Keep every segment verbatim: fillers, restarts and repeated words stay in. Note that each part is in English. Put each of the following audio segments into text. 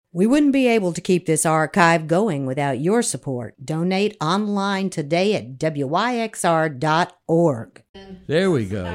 We wouldn't be able to keep this archive going without your support. Donate online today at W Y X R dot org. There we go.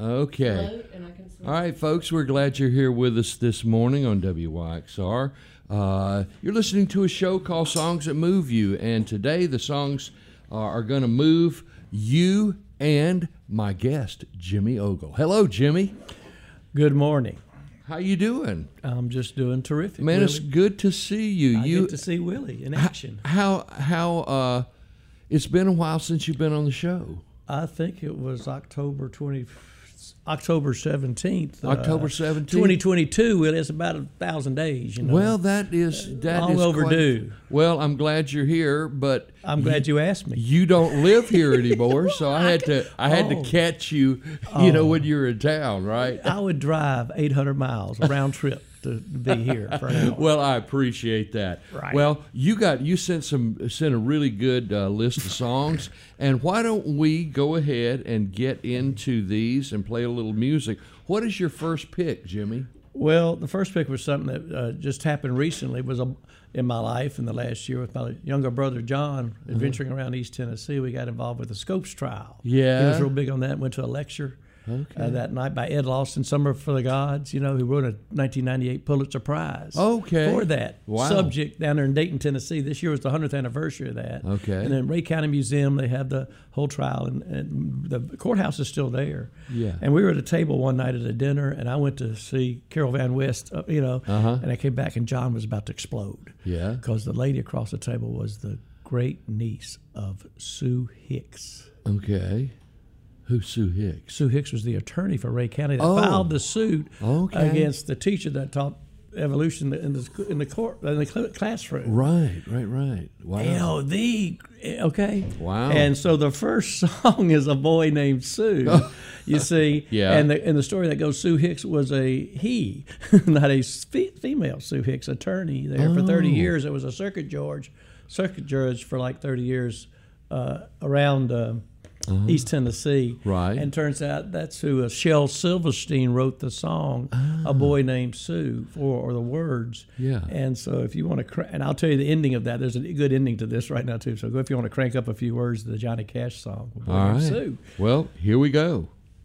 Okay. All right, folks, we're glad you're here with us this morning on W Y X R. Uh, you're listening to a show called Songs That Move You, and today the songs uh, are going to move you and my guest, Jimmy Ogle. Hello, Jimmy. Good morning. How you doing? I'm just doing terrific. Man, Willie. It's good to see you. I you get to see Willie in action. How how uh, it's been a while since you've been on the show. I think it was October twenty, October seventeenth. October seventeenth, twenty twenty-two. Willie, it's about a thousand days. You know. Well, that is that long is overdue. Quite, well, I'm glad you're here, but I'm glad you, you asked me. You don't live here anymore, so I had to I had oh. to catch you. You oh. know, when you're in town, right? I would drive eight hundred miles a round trip to be here for an hour. Well, I appreciate that. Right. Well, you got you sent some sent a really good uh, list of songs, and why don't we go ahead and get into these and play a little music? What is your first pick, Jimmy? Well, the first pick was something that uh, just happened recently. It was a, in my life in the last year with my younger brother John, adventuring uh-huh. around East Tennessee. We got involved with the Scopes trial. Yeah, he was real big on that. Went to a lecture. Okay. Uh, that night by Ed Lawson, Summer for the Gods, you know, who won a nineteen ninety-eight Pulitzer Prize okay. for that wow. subject down there in Dayton, Tennessee. This year was the hundredth anniversary of that. Okay. And then Ray County Museum, they have the whole trial, and, and the courthouse is still there. Yeah. And we were at a table one night at a dinner, and I went to see Carol Van West, uh, you know, uh-huh. and I came back, and John was about to explode. Yeah. Because the lady across the table was the great niece of Sue Hicks. Okay. Who's Sue Hicks? Sue Hicks was the attorney for Ray County that oh. filed the suit okay. against the teacher that taught evolution in the in the court in the classroom. Right, right, right. Wow. You know, the okay. Wow. And so the first song is A Boy Named Sue. You see, yeah. And the and the story that goes, Sue Hicks was a he, not a female Sue Hicks, attorney there oh. for thirty years. It was a circuit judge, circuit judge for like thirty years uh, around. Uh, Uh-huh. East Tennessee. Right. And turns out that's who uh, Shel Silverstein wrote the song, ah. A Boy Named Sue, for, or the words. Yeah. And so if you want to, cr- and I'll tell you the ending of that. There's a good ending to this right now, too. So go if you want to crank up a few words to the Johnny Cash song, A Boy All Named right. Sue. Well, here we go.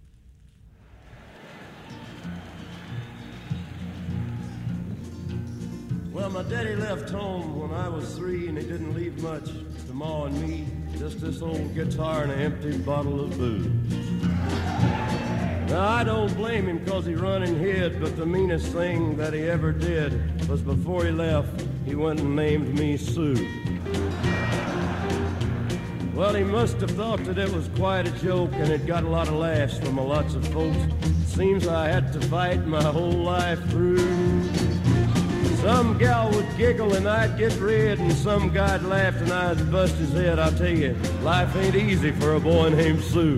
Well, my daddy left home when I was three, and he didn't leave much to Ma and me. Just this old guitar and an empty bottle of booze. Now, I don't blame him because he run and hid, but the meanest thing that he ever did was before he left, he went and named me Sue. Well, he must have thought that it was quite a joke, and it got a lot of laughs from lots of folks. Seems I had to fight my whole life through. Some gal would giggle and I'd get red, and some guy'd laugh and I'd bust his head. I'll tell you, life ain't easy for a boy named Sue.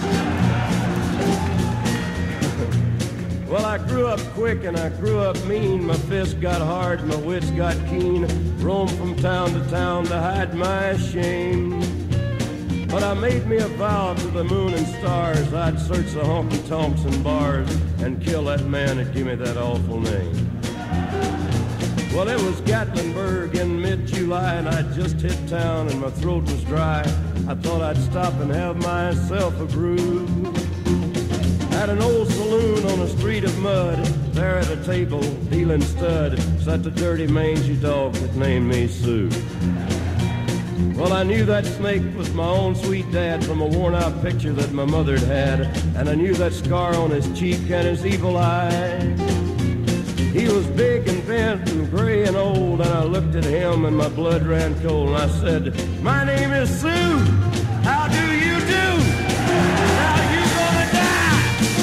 Well, I grew up quick and I grew up mean. My fists got hard, my wits got keen. Roamed from town to town to hide my shame. But I made me a vow to the moon and stars, I'd search the honky-tonks and bars and kill that man that gave me that awful name. Well, it was Gatlinburg in mid-July, and I'd just hit town and my throat was dry. I thought I'd stop and have myself a brew. At an old saloon on a street of mud, there at a table, dealing stud, sat the dirty mangy dog that named me Sue. Well, I knew that snake was my own sweet dad from a worn-out picture that my mother'd had, and I knew that scar on his cheek and his evil eye. He was big and bent and gray and old, and I looked at him and my blood ran cold, and I said, my name is Sue, how do you do? Now you gonna die?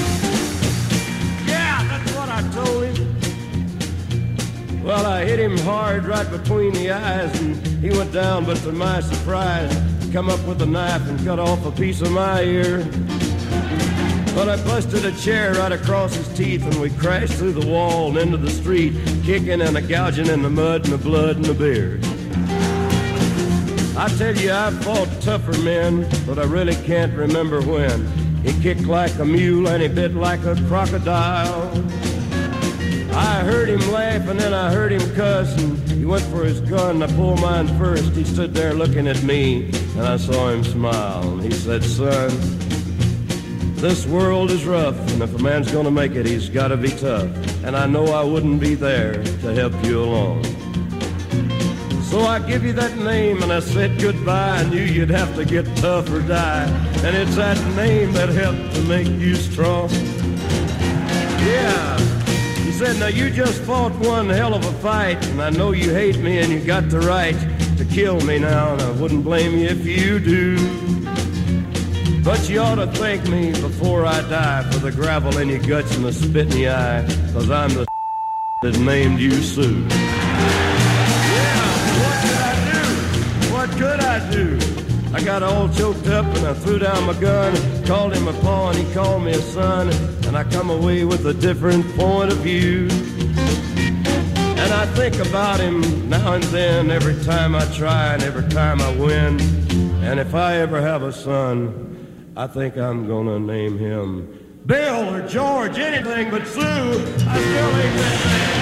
Yeah, that's what I told him. Well, I hit him hard right between the eyes, and he went down, but to my surprise, come up with a knife and cut off a piece of my ear. But I busted a chair right across his teeth, and we crashed through the wall and into the street, kicking and a gouging in the mud and the blood and the beard. I tell you, I've fought tougher men, but I really can't remember when. He kicked like a mule and he bit like a crocodile. I heard him laugh and then I heard him cuss, and he went for his gun. I pulled mine first. He stood there looking at me, and I saw him smile. And he said, son, this world is rough, and if a man's gonna make it, he's gotta be tough. And I know I wouldn't be there to help you along. So I give you that name and I said goodbye. I knew you'd have to get tough or die. And it's that name that helped to make you strong. Yeah. He said, now you just fought one hell of a fight, and I know you hate me and you got the right to kill me now, and I wouldn't blame you if you do. But you ought to thank me before I die for the gravel in your guts and the spit in your eye, 'cause I'm the that named you Sue. What could I do? I got all choked up and I threw down my gun, called him a pa and he called me a son, and I come away with a different point of view. And I think about him now and then, every time I try and every time I win. And if I ever have a son, I think I'm gonna name him Bill or George, anything but Sue. I still ain't that man.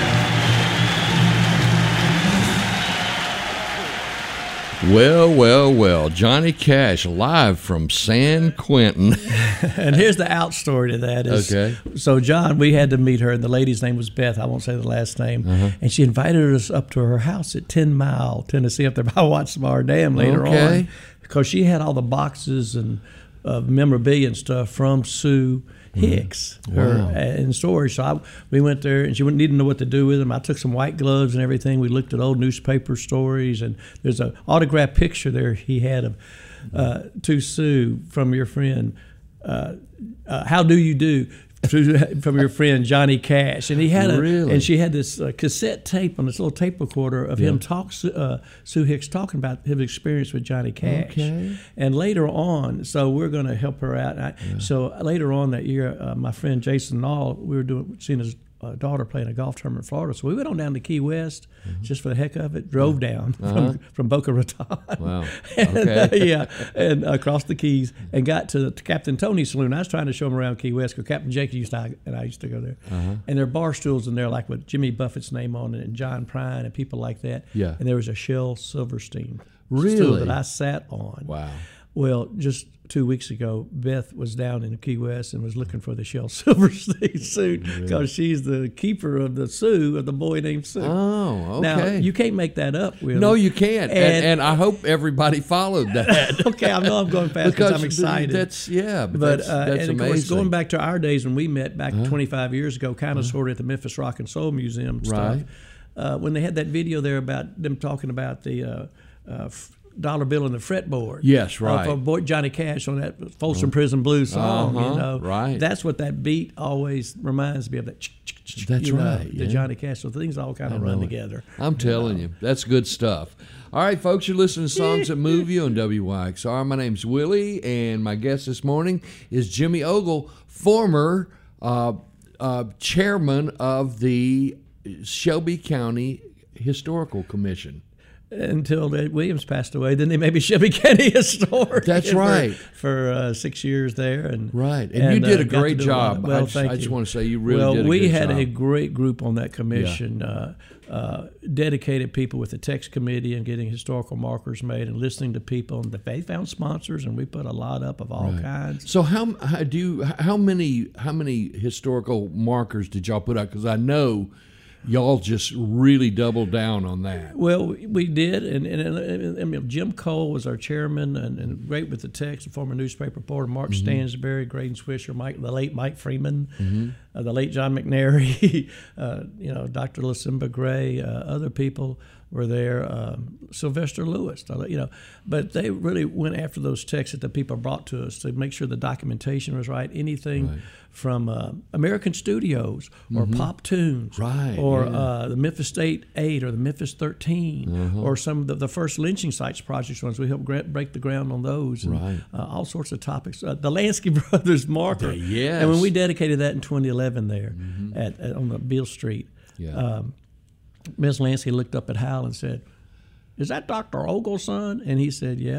Well, well, well. Johnny Cash live from San Quentin. And here's the out story to that. Is, okay. So, John, we had to meet her, and the lady's name was Beth. I won't say the last name. Uh-huh. And she invited us up to her house at Ten Mile, Tennessee, up there by Watson Bar Dam later okay. on. Because she had all the boxes and uh, memorabilia and stuff from Sue Hicks, mm. her wow. in storage. So I, we went there, and she wouldn't need to know what to do with them. I took some white gloves and everything. We looked at old newspaper stories, and there's an autographed picture there he had of uh, to Sue from your friend. Uh, uh, how do you do? From your friend Johnny Cash, and he had a really? and she had this uh, cassette tape on this little tape recorder of yeah. him talk uh, Sue Hicks talking about his experience with Johnny Cash. Okay. And later on, so we're going to help her out. I, yeah. So later on that year, uh, my friend Jason Nall, we were doing seeing his uh, daughter playing a golf tournament in Florida. So we went on down to Key West mm-hmm. just for the heck of it. Drove down uh-huh. from from Boca Raton. Wow. and, Okay. uh, yeah, and uh, across the Keys, and got to, to Captain Tony's saloon. I was trying to show him around Key West because Captain Jake used to, and I used to go there. Uh-huh. And there are bar stools in there, like with Jimmy Buffett's name on it, and John Prine and people like that. Yeah. And there was a Shel Silverstein really? stool that I sat on. Wow. Well, just two weeks ago, Beth was down in Key West and was looking for the Shel Silverstein suit because really? she's the keeper of the Sue, of the boy named Sue. Oh, okay. Now, you can't make that up, Willie. No, you can't. And, and, and I hope everybody followed that. Okay, I know I'm going fast because I'm excited. That's, yeah, but, but that's, uh, that's and of amazing. course, going back to our days when we met back uh-huh. twenty-five years ago, kind of uh-huh. sort of at the Memphis Rock and Soul Museum and stuff, right. uh, when they had that video there about them talking about the uh, uh, dollar bill and the fretboard. Yes, right. Uh, for boy Johnny Cash on that Folsom uh-huh. Prison Blues song, uh-huh. you know. Right. That's what that beat always reminds me of. That. That's you know, right. The yeah. Johnny Cash. So things all kind of run it. together. I'm telling you, know. you, that's good stuff. All right, folks, you're listening to Songs That Move You on W Y X R. My name's Willie, and my guest this morning is Jimmy Ogle, former uh, uh, chairman of the Shelby County Historical Commission. Until Ed Williams passed away, then they made me Shelby County Historian. That's right. For, for uh, six years there, and right, and, and you did uh, a great job. Well, I just, thank I just you. want to say you really well, did a we good had job. a great group on that commission. Yeah. Uh, uh, dedicated people with the text committee and getting historical markers made and listening to people. And they found sponsors, and we put a lot up of all right. kinds. So how, how do you, how many how many historical markers did y'all put out? Because I know y'all just really doubled down on that. Well, we did, and, and, and, and, and Jim Cole was our chairman, and, and great with the text, a former newspaper reporter, Mark mm-hmm. Stansberry, Graydon Swisher, Mike, the late Mike Freeman, mm-hmm. uh, the late John McNary, uh, you know, Doctor Lucinda Gray, uh, other people were there, um, Sylvester Lewis, you know, but they really went after those texts that the people brought to us to make sure the documentation was right. Anything right. from uh, American Studios or mm-hmm. Pop Tunes, right, or yeah. uh, the Memphis State Eight or the Memphis Thirteen, uh-huh. or some of the, the first lynching sites projects ones. We helped gra- break the ground on those, and, right? Uh, all sorts of topics. Uh, the Lansky Brothers marker, yes. and when we dedicated that in twenty eleven there mm-hmm. at, at on the Beale Street. Yeah. Um, Miz Lansky looked up at Hal and said, "Is that Doctor Ogle's son?" And he said, "Yeah."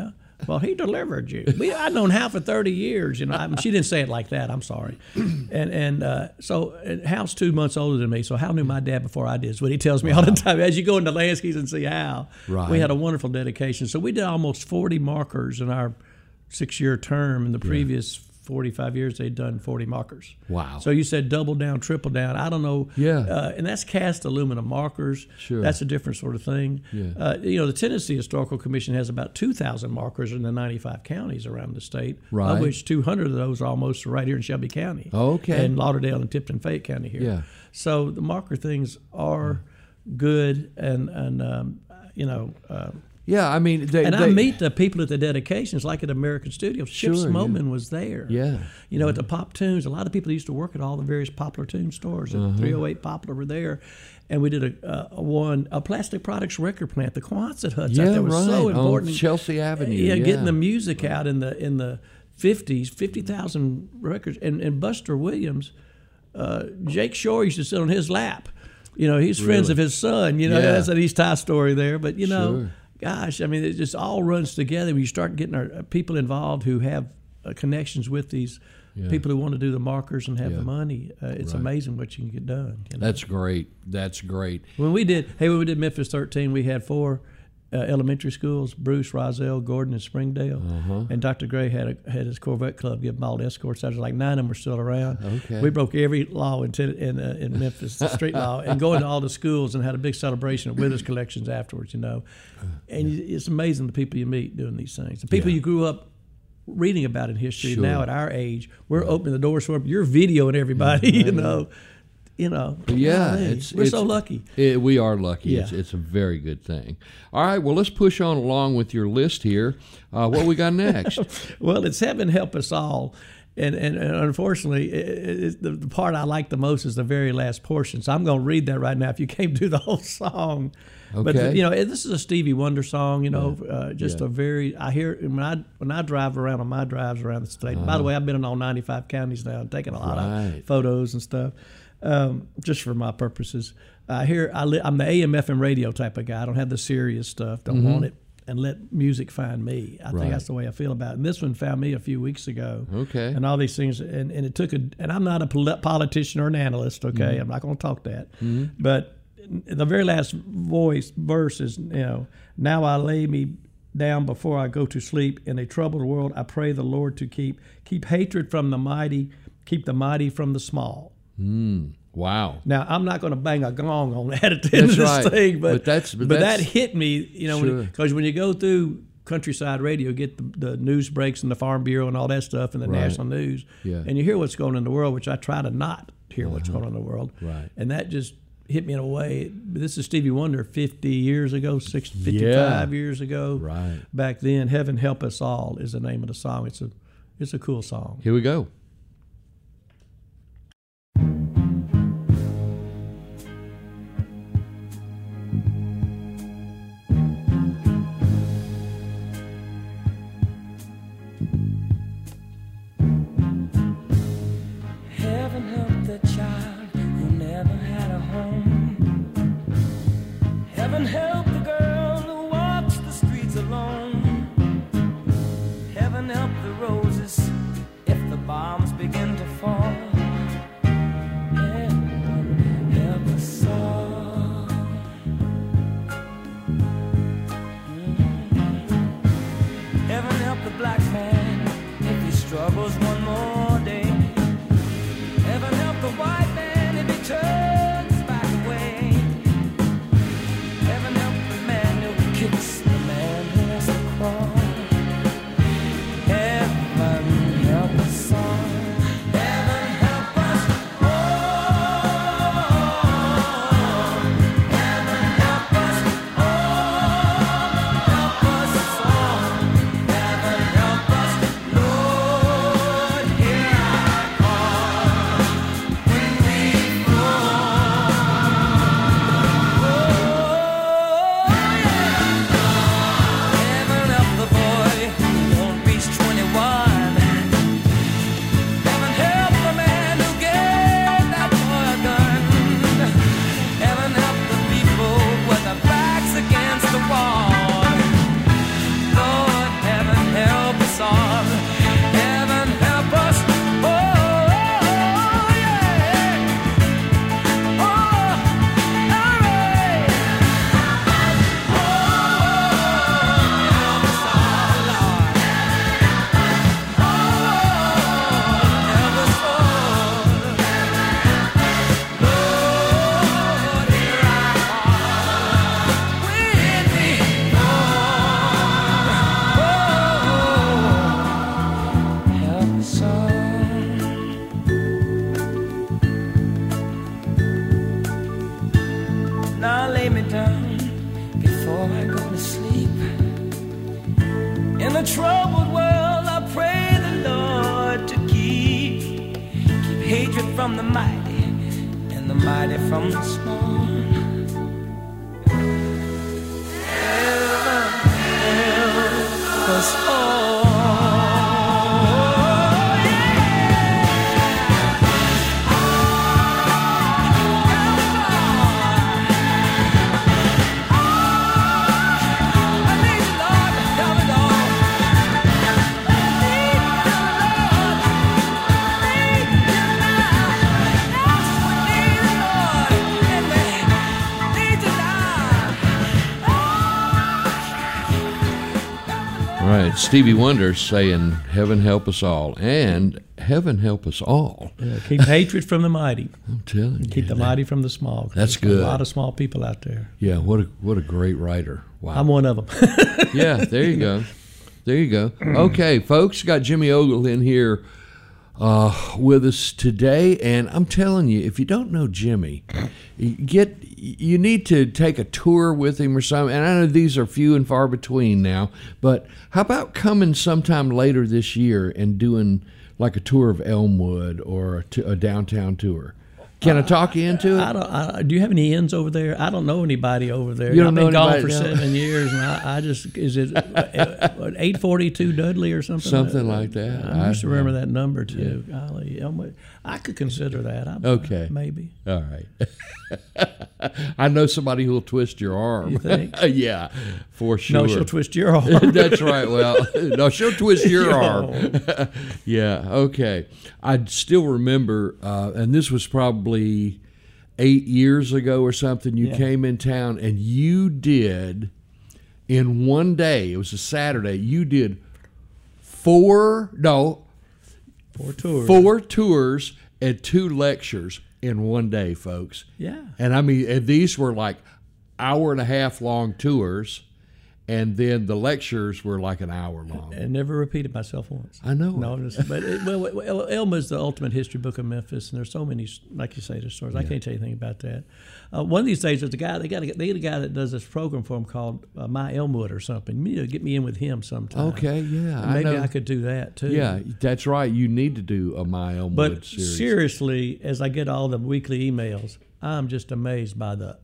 Well, he delivered you. We, I'd known Hal for thirty years. You know, I mean, she didn't say it like that. I'm sorry. And and uh, so and Hal's two months older than me, so Hal knew my dad before I did. Is what he tells me wow. all the time. As you go into Lansky's and see Hal, right. we had a wonderful dedication. So we did almost forty markers in our six-year term. In the previous yeah. forty-five years, they'd done forty markers. Wow. So you said double down, triple down. I don't know. Yeah. Uh, and that's cast aluminum markers. Sure. That's a different sort of thing. Yeah. Uh, you know, the Tennessee Historical Commission has about two thousand markers in the ninety-five counties around the state, right. of which two hundred of those are almost right here in Shelby County. Okay. And Lauderdale and Tipton, Fayette County here. Yeah. So the marker things are good, and, and um, you know... Uh, Yeah, I mean, they, and they, I meet the people at the dedications, like at American Studios. Chip Sure, Smoman yeah. was there. Yeah, you know, yeah. at the Pop Tunes, a lot of people that used to work at all the various Poplar Tune stores. Uh-huh. At three oh eight Poplar were there, and we did a, a one a Plastic Products record plant, the Quonset huts. Yeah, out there was right. so important. On Chelsea Avenue. Yeah, yeah, getting the music out in the in the fifties, fifty thousand records, and and Buster Williams, uh, Jake Shore used to sit on his lap. You know, he's Really? friends of his son. You know, Yeah. that's an East High story there. But you know. Sure. Gosh, I mean, it just all runs together when you start getting our uh, people involved who have uh, connections with these Yeah. people who want to do the markers and have Yeah. the money. Uh, it's Right. amazing what you can get done. You know? That's great. That's great. When we did, hey, when we did Memphis thirteen, we had four uh, elementary schools: Bruce, Roselle, Gordon, and Springdale. Uh-huh. And Doctor Gray had a, had his Corvette Club give them all escorts. I was like nine of them were still around. Okay. We broke every law in ten, in, uh, in Memphis, the street law, and go into all the schools and had a big celebration at Withers Collections afterwards. You know, and it's amazing the people you meet doing these things. The people Yeah. you grew up reading about in history. Sure. Now at our age, we're opening the doors for them. You're videoing everybody. Yeah, you know. You know, Yeah, golly, it's, we're it's, so lucky. It, we are lucky. Yeah. It's, it's a very good thing. All right, well, let's push on along with your list here. Uh, what we got next? Well, it's Heaven Help Us All. And, and, and unfortunately, it, it, the, the part I like the most is the very last portion. So I'm going to read that right now if you can't do the whole song. Okay. But, the, you know, this is a Stevie Wonder song, you know, Yeah. uh, just Yeah. a very, I hear, when I when I drive around on my drives around the state, uh-huh. by the way, I've been in all ninety-five counties now and taken a lot Right. of photos and stuff, um, just for my purposes. I hear, I li- I'm the A M F M radio type of guy. I don't have the serious stuff, don't Mhm. want it. And let music find me. I Right. think that's the way I feel about it. And this one found me a few weeks ago. Okay. And all these things, and, and it took a, and I'm not a pol- politician or an analyst, okay? Mm-hmm. I'm not going to talk that. Mm-hmm. But the very last voice, verse is, you know, now I lay me down before I go to sleep. In a troubled world, I pray the Lord to keep, keep hatred from the mighty, keep the mighty from the small. Mm. Wow. Now, I'm not going to bang a gong on that at the That's end of this right. thing, but, But that's- but but that's- that hit me, you know, Sure. because when you go through countryside radio, get the, the news breaks and the Farm Bureau and all that stuff and the Right. national news, Yeah. and you hear what's going on in the world, which I try to not hear what's Uh-huh. going on in the world. Right. And that just hit me in a way. This is Stevie Wonder fifty years ago, six, fifty-five Yeah. years ago. Right. Back then, Heaven Help Us All is the name of the song. It's a, it's a cool song. Here we go. Heaven help the child who never had a home. Heaven help the girl who walks the streets alone. Heaven help the roses if the bombs begin to fall. Heaven help us all. Mm. Heaven help the black man if he struggles one more day. Heaven help the white man if he turns back away. Heaven help before I go to sleep. In a troubled world, I pray the Lord to keep, keep hatred from the mighty and the mighty from the small. Heaven help us all. Right, Stevie Wonder saying, "Heaven help us all," and heaven help us all. Yeah, keep hatred from the mighty. I'm telling you, Keep the that, mighty from the small. That's There's good. A lot of small people out there. Yeah, what a what a great writer. Wow. I'm one of them. Yeah, there you go. There you go. Okay, folks, got Jimmy Ogle in here uh, with us today, and I'm telling you, if you don't know Jimmy, you get you need to take a tour with him or something. And I know these are few and far between now, but how about coming sometime later this year and doing like a tour of Elmwood or a, t- a downtown tour? Can I talk you into it? I don't. I, do you have any ends over there? I don't know anybody over there. You don't I've been know gone anybody for now? seven years, and I, I just is it eight forty two Dudley or something? Something like that. I used to I- remember that number too. Golly, Elmwood. I could consider that. I, Okay. maybe. All right. I know somebody who'll twist your arm. You think? Yeah, for sure. No, she'll twist your arm. That's right. Well, no, she'll twist your arm. Yeah, okay. I still remember, uh, and this was probably eight years ago or something, you Yeah. came in town and you did, in one day, it was a Saturday, you did four, no, Four tours. four tours and two lectures in one day, folks. Yeah. And I mean, and these were like hour and a half long tours, and then the lectures were like an hour long. And never repeated myself once. I know. No, just, but it, well, well, Elma's the ultimate history book of Memphis, and there's so many, like you say, the stories. I can't tell you anything about that. Uh, one of these days, there's a guy. They got a, they got a guy that does this program for them called uh, My Elmwood or something. You need to get me in with him sometime. Okay, yeah, And I maybe know. I could do that too. Yeah, that's right. You need to do a My Elmwood But series. seriously, as I get all the weekly emails, I'm just amazed by the.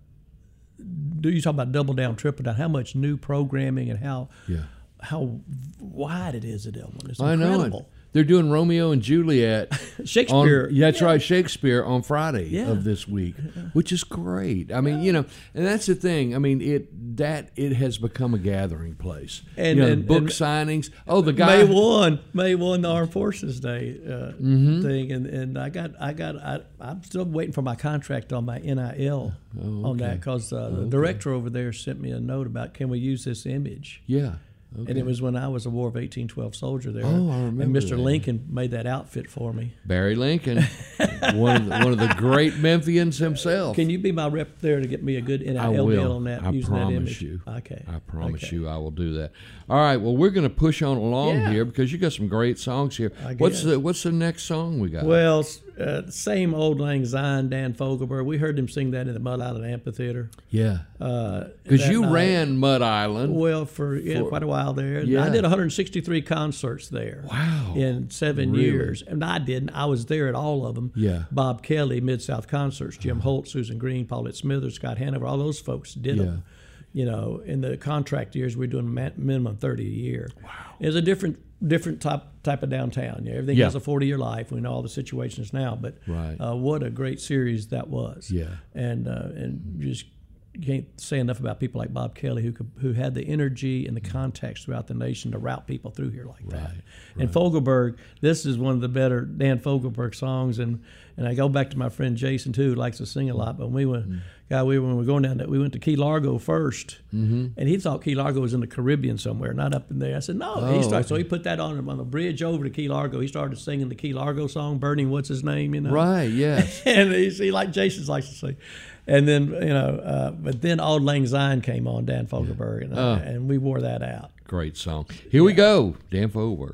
Do you talk about double down, triple down? How much new programming and how Yeah. how wide it is at Elmwood. It's I know it. incredible. They're doing Romeo and Juliet. Shakespeare. On, yeah, that's right, Shakespeare on Friday Yeah. of this week, which is great. I mean, you know, and that's the thing. I mean, it that it has become a gathering place. And- you know, and- book and- signings. Oh, the guy. May one, May one, the Armed Forces Day uh, Mm-hmm. thing, and, and I got, I got, I, I'm still waiting for my contract on my N I L Oh, on that okay. because uh, the director over there sent me a note about can we use this image, Yeah. Okay. and it was when I was a War of eighteen twelve soldier there. Oh, I remember And Mister that. Lincoln made that outfit for me. Barry Lincoln, one of the, one of the great Memphians himself. Can you be my rep there to get me a good N I I L will. deal on that? I using that promise image? you. Okay. I promise Okay. you, I will do that. All right. Well, we're going to push on along Yeah. here because you got some great songs here. I What's guess. the What's the next song we got? Well, uh, same old Lang Syne, Dan Fogelberg. We heard him sing that in the Mud Island Amphitheater. yeah, Uh, because that you night. ran Mud Island. Well, for, yeah, For- quite a while there. Yeah. I did one hundred sixty-three concerts there. Wow. In seven Really? years. And I didn't. I was there at all of them. Yeah. Bob Kelly, Mid-South Concerts, Jim Holt, Susan Green, Paulette Smithers, Scott Hanover, all those folks did Yeah. them. You know, in the contract years, we we're doing ma- minimum thirty a year. Wow. It's a different different type type of downtown. Yeah, everything Yeah. has a forty-year life. We know all the situations now, but Right. uh, what a great series that was. Yeah. And uh, and just you can't say enough about people like Bob Kelly who could, who had the energy and the contacts throughout the nation to route people through here like that. And Fogelberg, this is one of the better Dan Fogelberg songs, and, and I go back to my friend Jason too, who likes to sing a lot. But when we went, Mm-hmm. God, we when we were going down there, we went to Key Largo first, mm-hmm. and he thought Key Largo was in the Caribbean somewhere, not up in there. I said no. Oh, he started, okay. So he put that on on the bridge over to Key Largo. He started singing the Key Largo song, "Burning What's His Name," you know. Right. Yes. And you see, like Jason likes to say, and then you know, uh, but then Auld Lang Syne came on, Dan Fogelberg, and, Oh. uh, and we wore that out. Great song. Here we go. Dan Fogelberg.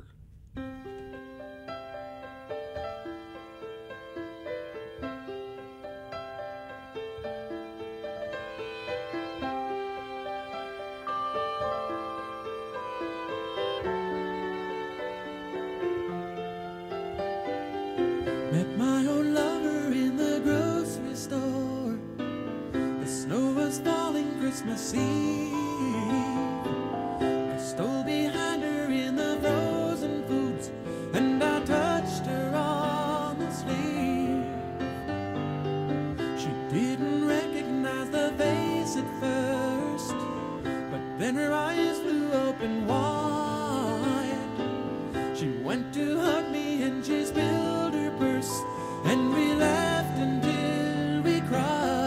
Christmas Eve. I stole behind her in the frozen foods, and I touched her on the sleeve. She didn't recognize the face at first, but then her eyes flew open wide. She went to hug me and she spilled her purse, and we laughed until we cried.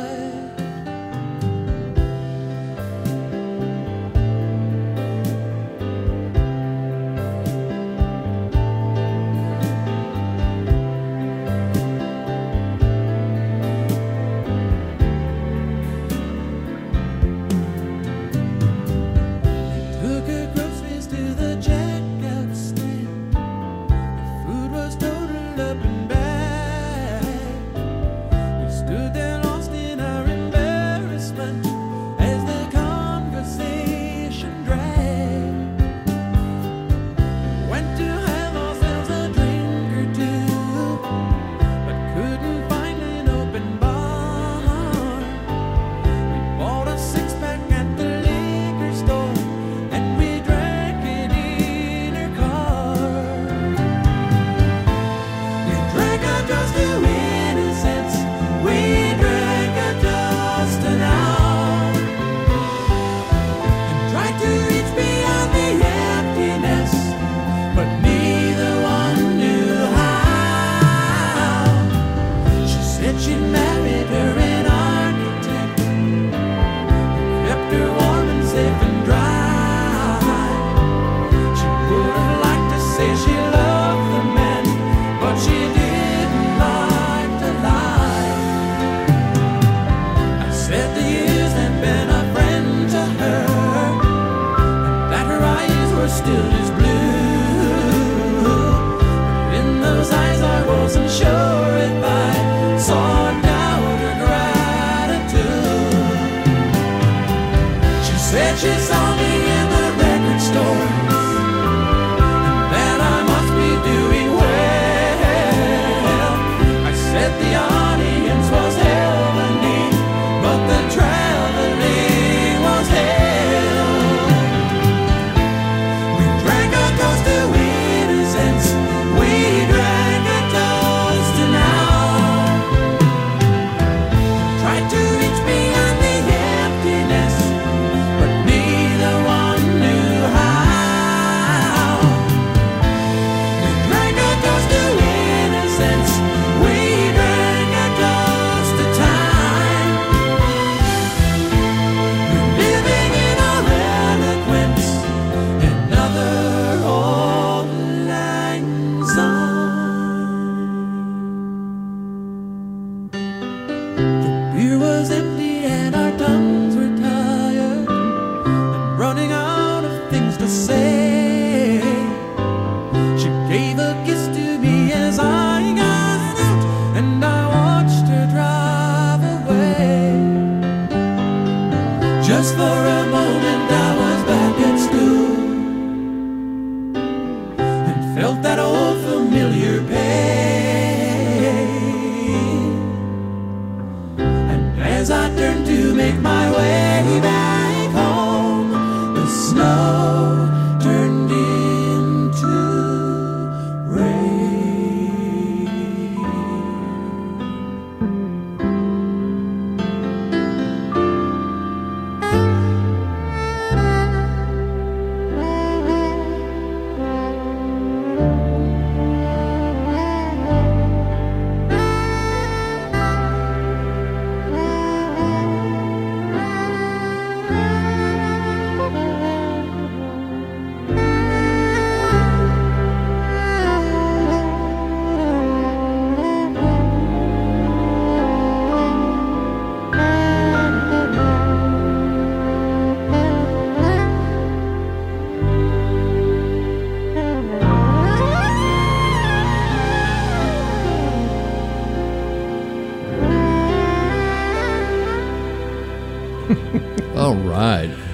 All right.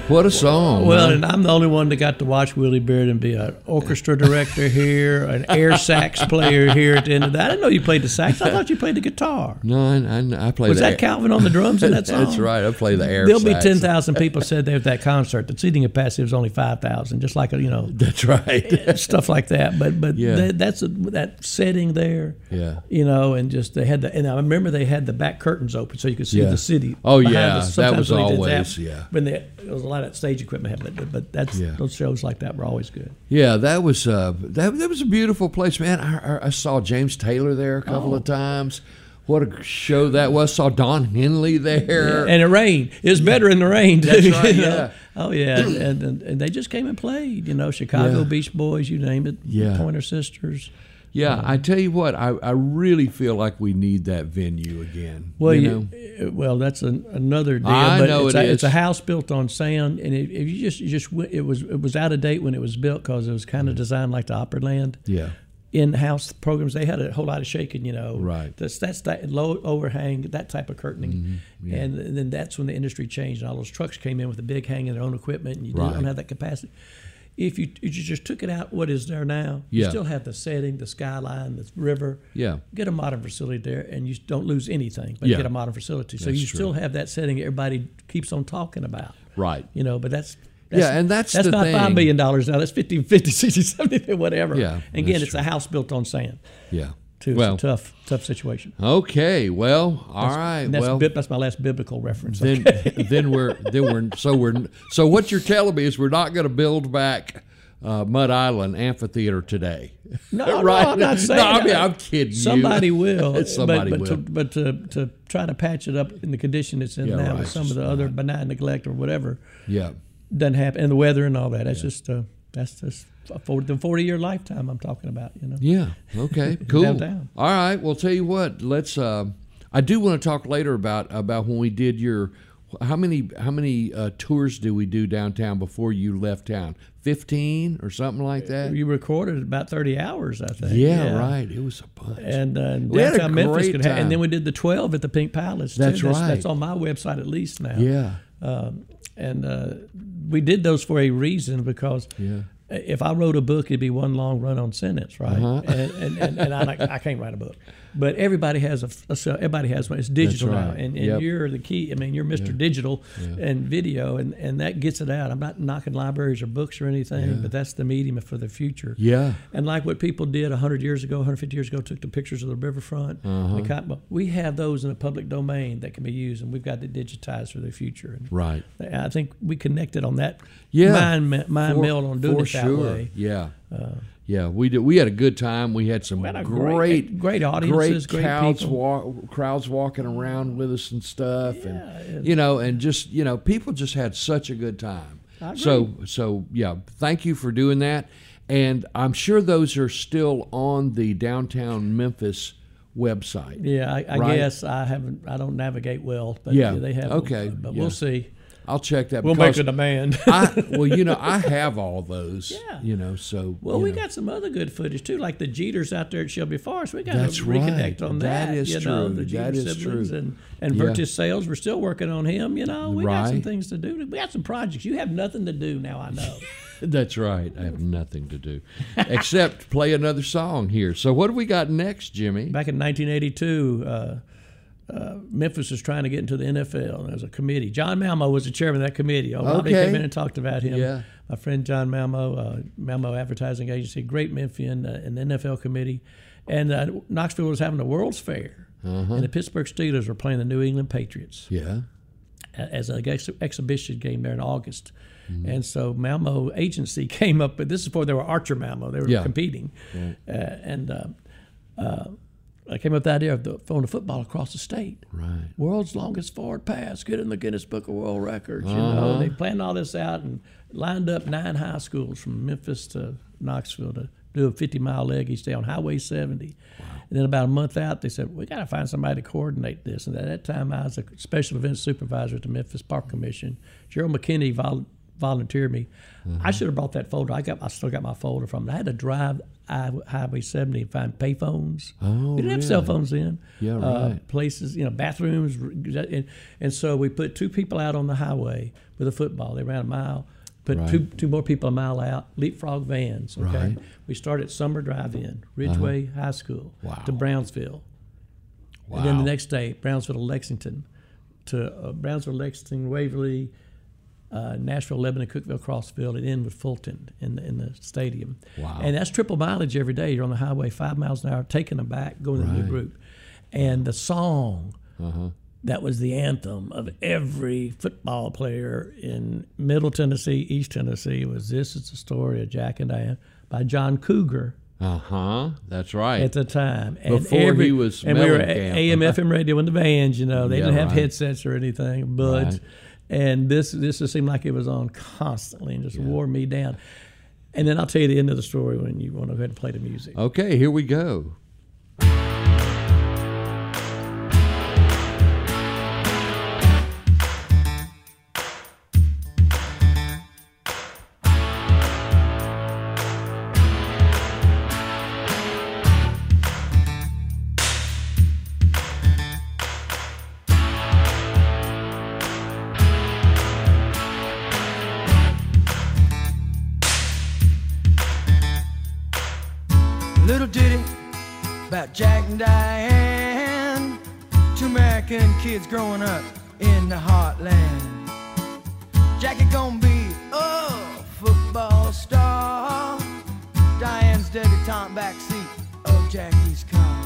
What a song. Well, huh? and I'm the only one that got to watch Willie Bearden be an orchestra director here, an air sax player here at the end of that. I didn't know you played the sax. I thought you played the guitar. No, I, I play Was the that air. Calvin on the drums in that song? That's right. I play the air There'll sax. be ten thousand people said there at that concert. The seating capacity was only five thousand, just like, a, you know. That's right. Stuff like that. But but Yeah. that, that's a, that setting there. Yeah. You know, and just they had the, and I remember they had the back curtains open so you could see Yeah. the city. Oh, behind yeah. us. That Sometimes was when they did always, that, yeah. When they, there was a lot of stage equipment happening, but, but that's Yeah. those shows like that were always good. Yeah, that was uh, that that was a beautiful place, man. I, I- I saw James Taylor there a couple Oh. of times. What a show that was! Saw Don Henley there. And it rained. It was better in the rain, too. That's right, you know? yeah. Oh, yeah. And, and and they just came and played, you know, Chicago Yeah. Beach Boys, you name it, Yeah. Pointer Sisters. Yeah, I tell you what, I, I really feel like we need that venue again. Well, you you know? uh, well, that's an, another deal. I but know it's it a, is. It's a house built on sand, and if if you just you just went- it was it was out of date when it was built because it was kind of designed like the Opryland. Yeah, In-house programs, they had a whole lot of shaking, you know. Right. That's that's that low overhang, that type of curtaining, Mm-hmm. yeah. and then that's when the industry changed, and all those trucks came in with a big hang of their own equipment, and you Right. don't have that capacity. If you if you just took it out, what is there now? Yeah. You still have the setting, the skyline, the river. yeah, Get a modern facility there, and you don't lose anything, but Yeah. get a modern facility. So That's you true. still have that setting everybody keeps on talking about. right. You know, but that's, that's Yeah, and that's that's the not thing. five million dollars now. That's fifty, fifty, sixty, seventy, whatever. Yeah, And again, that's it's true. a house built on sand. Yeah. Too. Well, It's a tough, tough situation. okay. Well, all right. And that's, well, bib- that's my last biblical reference. then okay. then we're then we're so we're so what you're telling me is we're not going to build back uh, Mud Island Amphitheater today. No, Right. no, I'm not saying. No, I mean, that. I'm kidding you. Somebody will. Somebody but, but will. To, but to, to try to patch it up in the condition it's in Yeah, now right. with some It's of the just other not. benign neglect or whatever Yeah. doesn't happen, and the weather and all that. That's just uh, that's just a forty, the forty year lifetime I'm talking about. You know. Yeah. Okay. Cool. Downtown. All right. Well, tell you what. Let's. Uh, I do want to talk later about about when we did your. How many how many uh, tours do we do downtown before you left town? Fifteen or something like that. You recorded about thirty hours, I think. Yeah, right. It was a bunch. And uh, We had a downtown Memphis great could have, time. and then we did the twelve at the Pink Palace. Too. That's that's right. That's on my website at least now. yeah. Um, and uh, we did those for a reason because Yeah. if I wrote a book, it'd be one long run-on sentence, right? Uh-huh. And, and, and, and I, like, I can't write a book, but everybody has a, a cell- everybody has one. It's digital That's now, right. and, and Yep. you're the key. I mean, you're Mister Digital and video, and, and that gets it out. I'm not knocking libraries or books or anything, Yeah. but that's the medium for the future. Yeah. And like what people did one hundred years ago, one hundred fifty years ago, took the pictures of the riverfront. Uh-huh. The cotton, we have those in the public domain that can be used, and we've got to digitize for the future. And Right. I think we connected on that Yeah. mind, me- mind For- meld on doing for it that sure. way. Yeah. yeah. We did. We had a good time. We had some We had a great, great- great audiences, great great crowds, people. wa- crowds walking around with us and stuff, Yeah, and and- you know, and just you know, people just had such a good time. I agree. So, so yeah. Thank you for doing that, and I'm sure those are still on the downtown Memphis website. Yeah, I, I Right. guess I haven't. I don't navigate well, but Yeah, yeah, they have. okay, but yeah. we'll see. I'll check that. We'll because make a demand. I, well, you know, I have all those. Yeah. You know, so Well, you we know. got some other good footage too, like the Jeters out there at Shelby Forest. We got That's to reconnect right. on That that. is you know, true. The Jeter That is siblings true. And and Yeah. Vertis Sales, we're still working on him. You know, we got some Right. things to do. We got some projects. You have nothing to do now. I know. That's right. I have nothing to do except play another song here. So what do we got next, Jimmy? Back in nineteen eighty-two, uh, uh, Memphis was trying to get into the N F L, and there was a committee. John Malmo was the chairman of that committee. Oh, Bobby Okay. came in and talked about him. Yeah. My friend John Malmo, uh, Malmo Advertising Agency, great Memphian, uh, in the N F L committee. And uh, Knoxville was having a World's Fair, Uh-huh. and the Pittsburgh Steelers were playing the New England Patriots Yeah. as an ex- exhibition game there in August. Mm-hmm. And so Malmo Agency came up, but this is before they were Archer Malmo. They were Yeah. competing. Uh, and uh, uh, I came up with the idea of the, throwing the football across the state. Right. World's longest forward pass, get in the Guinness Book of World Records. You Uh-huh. know, they planned all this out and lined up nine high schools from Memphis to Knoxville to do a fifty mile leg each day on Highway seventy. And then about a month out, they said, we got to find somebody to coordinate this. And at that time, I was a special events supervisor at the Memphis Park Commission. Gerald McKinney vol- volunteered me. Uh-huh. I should have brought that folder. I got, I still got my folder from it. I had to drive Highway seventy and find payphones. Oh, we didn't really? have cell phones then. Yeah, right. Uh, places, you know, bathrooms, and, and so we put two people out on the highway with a football. They ran a mile. Put right. two two more people a mile out. Leapfrog vans. Okay, right. we started Summer Drive-In, Ridgeway uh-huh. High School, wow. to Brownsville. Wow. And then the next day, Brownsville to Lexington, to uh, Brownsville, Lexington, Waverly, uh, Nashville, Lebanon, Cookeville, Crossville, and end with Fulton in the in the stadium. Wow. And that's triple mileage every day. You're on the highway five miles an hour, taking them back, going to right. the new group. And the song uh-huh. that was the anthem of every football player in Middle Tennessee, East Tennessee was "This Is the Story of Jack and Diane" by John Cougar. Uh-huh, that's right. At the time. And Before every, he was And we were Mellencamp. A M F M radio in the vans, you know. They Yeah, didn't have right. headsets or anything. But, Right. and this this just seemed like it was on constantly and just wore me down. And then I'll tell you the end of the story when you want to go ahead and play the music. Okay, here we go. Little ditty about Jack and Diane, two American kids growing up in the heartland. Jackie gonna be a football star, Diane's debutante backseat of Jackie's car.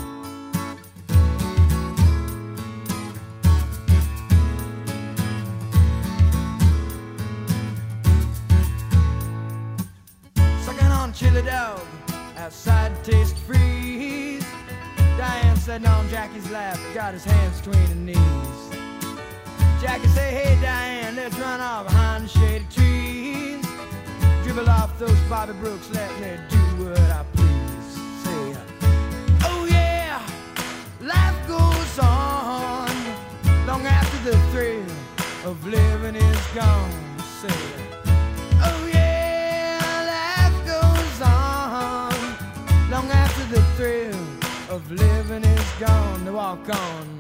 Sucking on chili dog outside taste freeze. Diane sitting on Jackie's lap, got his hands between her knees. Jackie say, hey Diane, let's run off behind the shady trees. Dribble off those Bobby Brooks, let me do what I please. Say, oh yeah, life goes on long after the thrill of living is gone. Say, oh yeah, life goes on long after the thrill of living is gone. To walk on.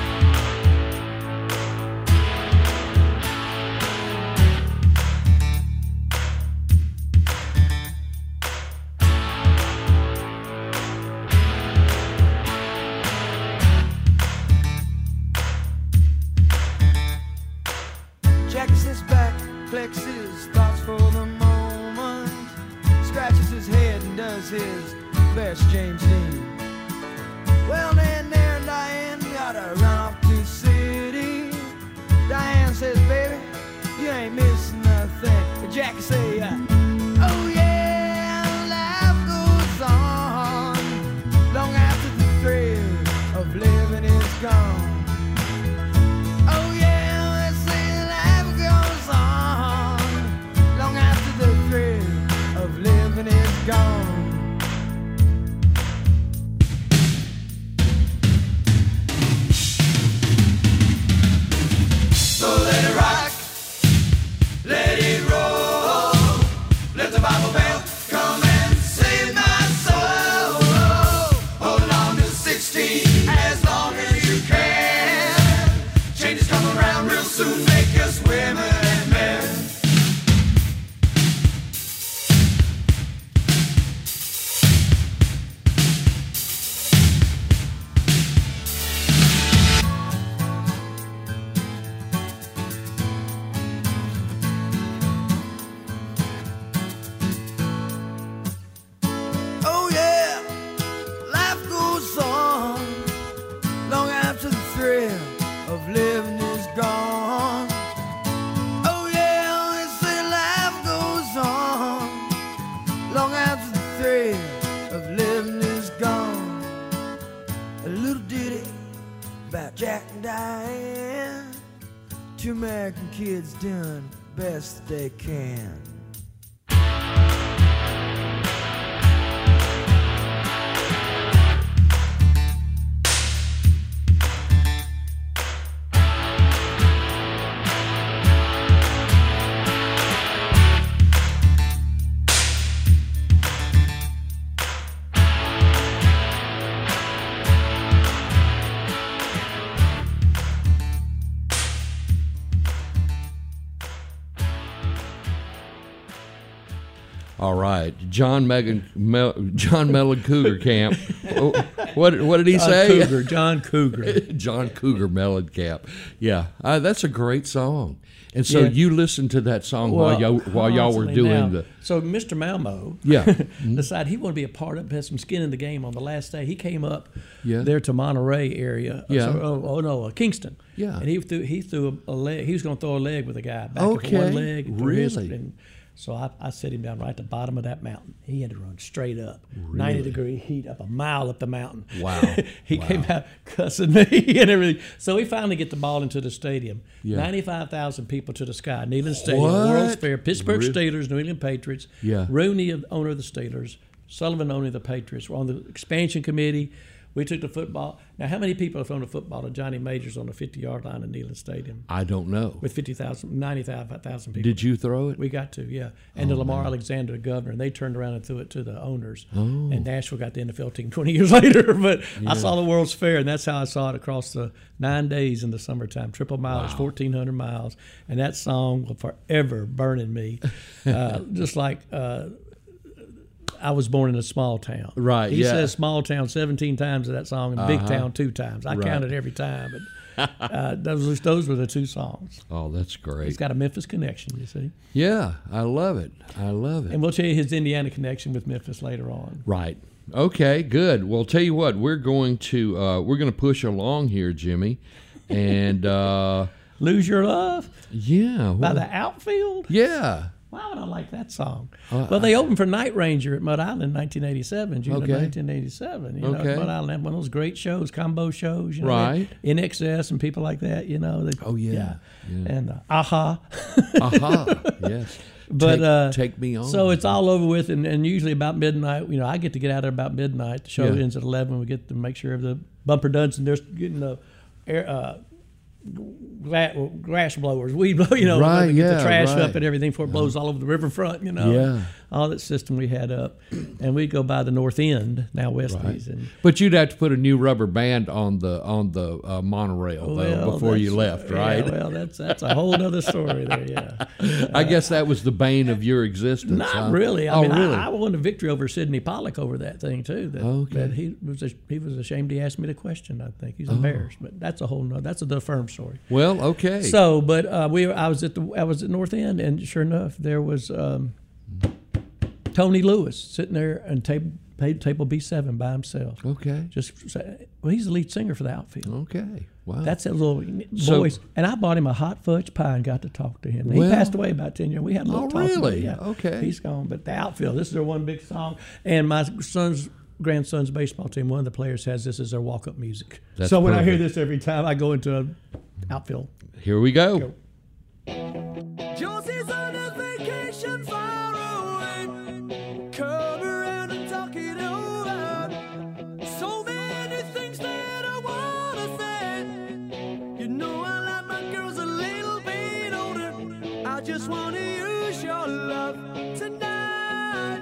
Jackie sits back, collects his thoughts for the moment, scratches his head and does his best James Dean. Well, then there and Diane gotta run off to the city. Diane says, baby, you ain't missing nothing. But Jackie say, uh, oh yeah, life goes on long after the thrill of living is gone. Oh yeah, they say life goes on long after the thrill of living is gone. So let it rock, let it roll, let the Bible bell come and save my soul. Hold on to sixteen as long as you can. Changes come around real soon, make us women and men. Oh yeah, life goes on long after the thrill of living is gone. Oh yeah, they say life goes on long after the thrill of living is gone. A little ditty about Jack and Diane, two American kids doing best they can. All right, John Megan, Mel, John Mellencamp. what what did he John say? Cougar, John Cougar. John Cougar Mellencamp. Yeah, uh, that's a great song. And so Yeah. you listened to that song Well, while y'all while y'all were constantly doing now. the So Mister Malmo, Yeah. decided he wanted to be a part of it, had some skin in the game on the last day. He came up Yeah. there to Monterey area. Yeah. So- oh, oh no, uh, Kingston. Yeah. And he threw he threw a, a leg. He was going to throw a leg with a guy back Okay. of one leg. threw his- Really? and so I, I set him down right at the bottom of that mountain. He had to run straight up, ninety degree heat up a mile up the mountain. Wow. he Wow. came out cussing me and everything. So we finally get the ball into the stadium. Yeah. ninety-five thousand people to the sky. Neyland Stadium, What? World's Fair, Pittsburgh Really? Steelers, New England Patriots. Yeah. Rooney, owner of the Steelers. Sullivan, owner of the Patriots. We're on the expansion committee. We took the football. Now, how many people have thrown the football to Johnny Majors on the fifty-yard line in Neyland Stadium I don't know. with fifty thousand, ninety-five thousand people? Did you throw it? We got to, yeah. And Oh, to Lamar Alexander, the governor, and they turned around and threw it to the owners. Oh. And Nashville got the N F L team twenty years later. But I saw the World's Fair, and that's how I saw it across the nine days in the summertime. Triple mileage, Wow. fourteen hundred miles. And that song will forever burn in me. Uh, just like uh, I was born in a small town. Right, He yeah. says small town seventeen times in that song, and big Uh-huh. town two times. I Right. counted every time. But uh, those, those were the two songs. Oh, that's great. He's got a Memphis connection, you see. Yeah, I love it. I love it. And we'll tell you his Indiana connection with Memphis later on. Right. Okay, good. Well, tell you what, we're going to uh, we're going to push along here, Jimmy, and uh, Lose Your Love yeah, by well, the Outfield. yeah. Why would I like that song? Uh, well, they opened for Night Ranger at Mud Island in nineteen eighty-seven, June Okay. of nineteen eighty-seven. You know, Okay. Mud Island had one of those great shows, combo shows. You know, Right. N X S and people like that, you know. They, Oh, yeah. Yeah. And uh, Aha. Aha. Yes. But take, uh, take me on. So it's all over with, and, and usually about midnight. You know, I get to get out there about midnight. The show Yeah. ends at eleven. We get to make sure the bumper duns and they're getting the air, uh, gra- grass blowers, weed blow. You know, Right, to get yeah, the trash right. up and everything before it blows all over the riverfront. You know, Yeah. all that system we had up, and we'd go by the North End, now Westies, and But you'd have to put a new rubber band on the on the uh, monorail though well, before you that's- left, right? Yeah, well, that's that's a whole other story there. Yeah. I guess that was the bane of your existence. Not huh? really. I oh, mean, really? I, I won a victory over Sidney Pollock over that thing too. That, Okay. that he was a, he was ashamed he asked me the question. I think Oh. he's embarrassed, but that's a whole nother. That's a the firm story. well, okay. So, but uh, we were, I was at the I was at North End, and sure enough, there was um, Tony Lewis sitting there and table table B seven by himself. okay. Just say, well, he's the lead singer for the Outfield. Okay. Wow. That's that little So- voice. And I bought him a hot fudge pie and got to talk to him. Well- he passed away about ten years. We had a little Oh, talk. really? Yeah. Okay. He's gone. But the Outfield, this is their one big song. And my son's grandson's baseball team, one of the players has this as their walk-up music. That's so when I hear perfect. this every time, I go into a outfield. Here we go. Go. Josie's on a vacation far away. Come around and talk it over. So many things that I wanna say. You know I like my girls a little bit older. I just wanna use your love tonight.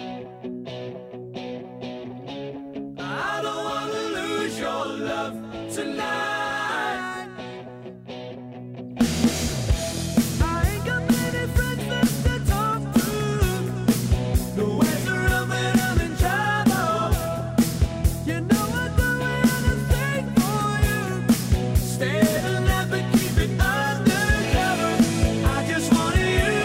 I don't wanna lose your love tonight. I ain't got many friends left to talk to. No answer of it, I'm in trouble. You know I'd do anything for you. Stay alive but keep it undercover. I just wanna use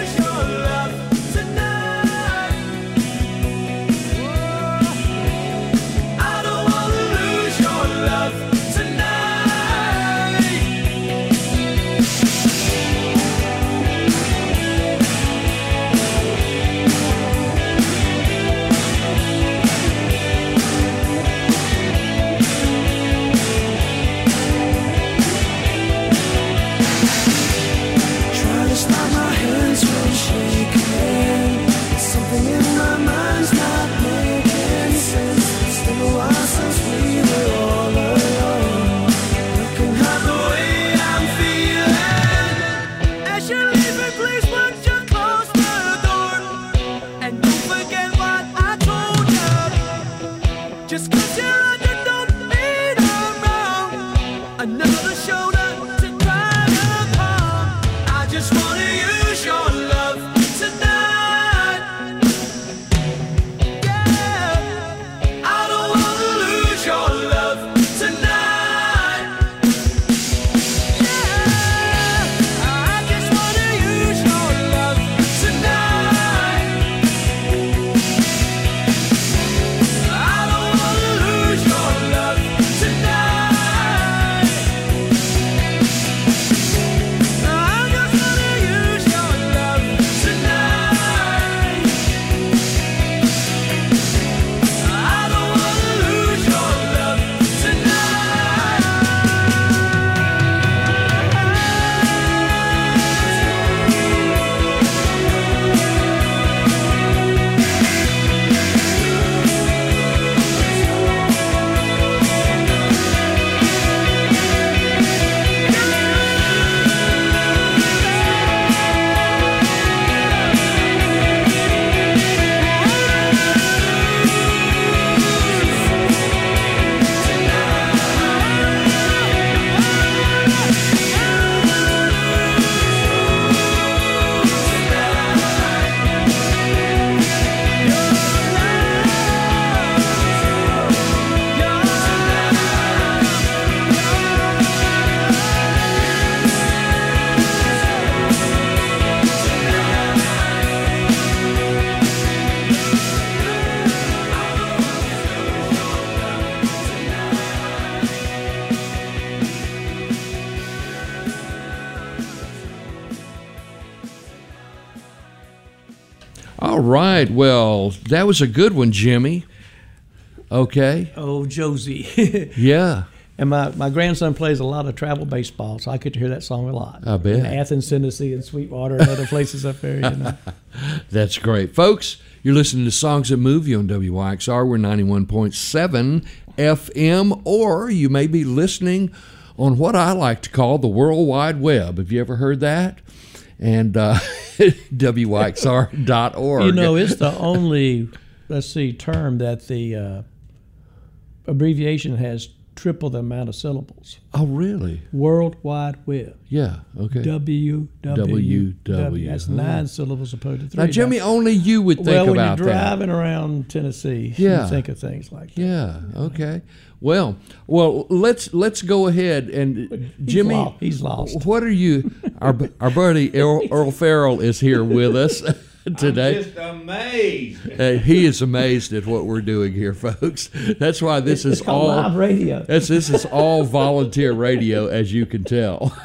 All right. Well, that was a good one, Jimmy. Okay. Oh, Josie. Yeah. And my, my grandson plays a lot of travel baseball, so I get to hear that song a lot. I bet. In Athens, Tennessee, and Sweetwater, and other places up there. You know. That's great. Folks, you're listening to Songs That Move You on W Y X R. We're ninety-one point seven F M, or you may be listening on what I like to call the World Wide Web. Have you ever heard that? And uh, W Y X R dot org. You know, it's the only, let's see, term that the uh, abbreviation has triple the amount of syllables. Oh, really? World Wide Web. Yeah, okay. W W W. That's nine Oh. syllables opposed to three. Now, Jimmy, only you would think well, when about you're driving that. around Tennessee, Yeah. you think of things like that. Yeah, okay. Well, well, let's let's go ahead and Jimmy. He's lost. He's lost. What are you? Our our buddy Earl, Earl Farrell is here with us today. I'm just amazed. Uh, he is amazed at what we're doing here, folks. That's why this It's is called all live radio. This this is all volunteer radio, as you can tell.